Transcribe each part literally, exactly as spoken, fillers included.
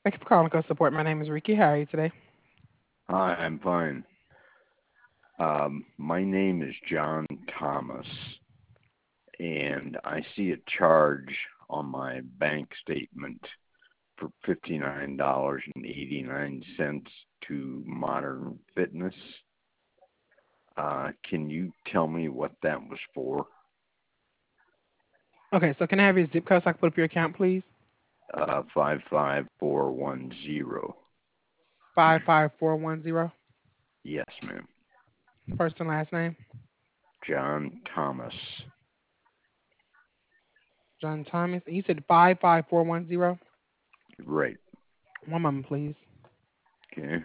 Thank you for calling Go Support. My name is Ricky. How are you today? Hi, I'm fine. Um, my name is John Thomas, and I see a charge on my bank statement for fifty-nine dollars and eighty-nine cents to Modern Fitness. Uh, can you tell me what that was for? Okay, so can I have your zip code so I can put up your account, please? Uh, five five four one zero. Five five four one zero. Yes, ma'am. First and last name. John Thomas. John Thomas. You said five five four one zero. Right. One moment, please. Okay.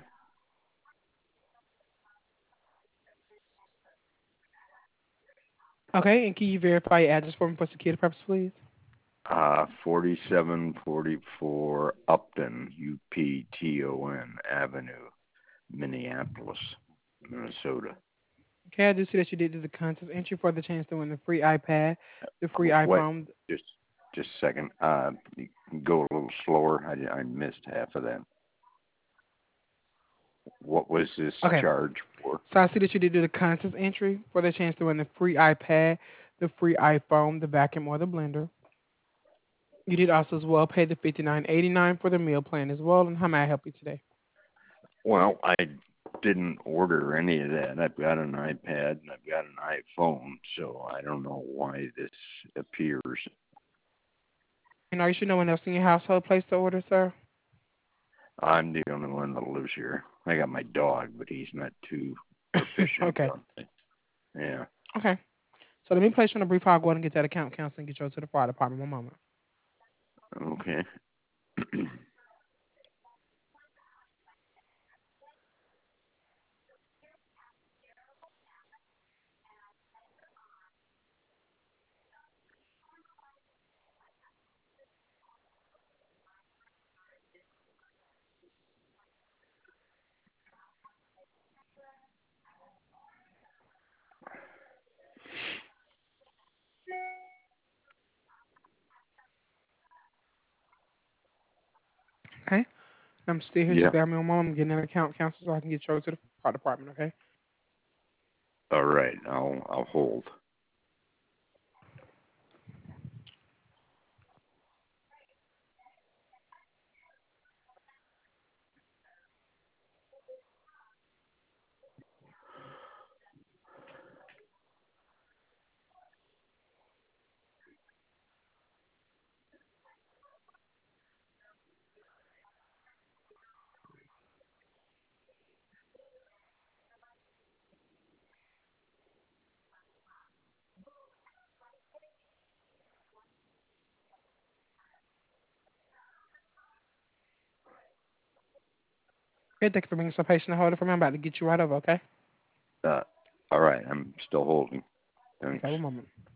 Okay, and can you verify your address for me for security purposes, please? Uh, forty-seven forty-four Upton, U P T O N Avenue, Minneapolis, Minnesota. Okay, I do see that you did do the contest entry for the chance to win the free iPad, the free Oh, wait, iPhone. just just a second. Uh, you can go a little slower. I, I missed half of that. What was this Okay, charge for? so I see that you did do the contest entry for the chance to win the free iPad, the free iPhone, the vacuum, or the blender. You did also as well pay the fifty nine eighty nine for the meal plan as well. And how may I help you today? Well, I didn't order any of that. I've got an iPad and I've got an iPhone, so I don't know why this appears. And are you sure no one else in your household placed the order, sir? I'm the only one that lives here. I got my dog, but he's not too proficient Okay. on it. Yeah. Okay. So let me place you on a brief hold. I'll go ahead and get that account counseled and get you over to the fire department. One moment. Okay. Okay. I'm still here. Yeah. Just bear with me one moment. I'm getting that account counseled so I can get you over to the fire department, okay? All right. I'll I'll hold. Okay, thank you for being so patient and holding for me. I'm about to get you right over, okay? Uh, all right. I'm still holding. Thanks. Okay, one moment.